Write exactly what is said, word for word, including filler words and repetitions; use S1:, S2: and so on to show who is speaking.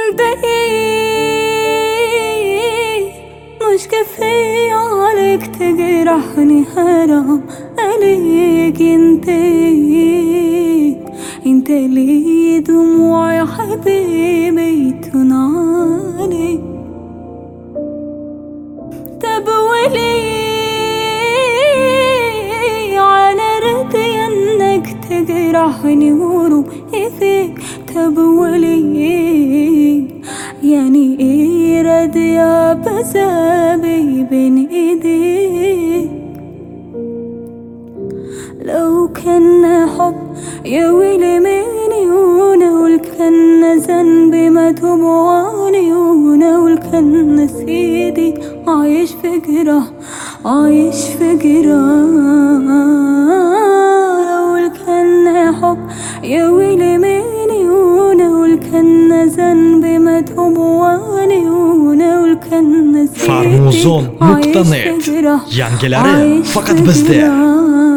S1: مش كفاية عليك تجرحني، حرام عليك انت انت ليه دموع يا حبيبي تنعاني؟ طب وليه على ردي انك تجرحني وروحي فيك؟ طب وليه يعني ايه راضية بذابي بين ايديك؟ لو كان حب يا ويلي مني، ونقول كان ذنبي ما تبواني، ونقول كان سيدي عايش في جرح عايش في جرح. لو كان حب يا ويلي مني، ونقول كان ذنبي ما تبواني، ونقول كان سيدي
S2: Farmozon nokta net yangileri fakat bizde.